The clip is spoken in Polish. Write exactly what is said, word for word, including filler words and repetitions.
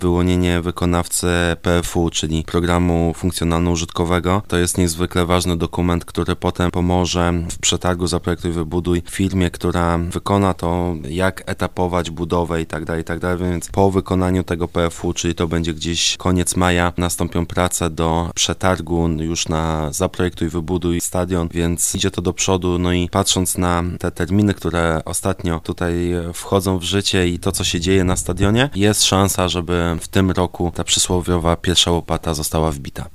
Wyłonienie wykonawcy P F U, czyli programu funkcjonalno-użytkowego, to jest niezwykle ważny dokument, który potem pomoże w przetargu Zaprojektuj, Wybuduj firmie, która wykona to, jak etapować budowę i tak dalej, i tak dalej, więc po wykonaniu tego P F U, czyli to będzie gdzieś koniec maja, nastąpią prace do przetargu już na Zaprojektuj, Wybuduj stadion, więc idzie to do przodu, no i patrząc na te terminy, które ostatnio tutaj wchodzą w życie i to, co się dzieje na stadionie, jest szansa, żeby w tym roku ta przysłowiowa pierwsza łopata została wbita.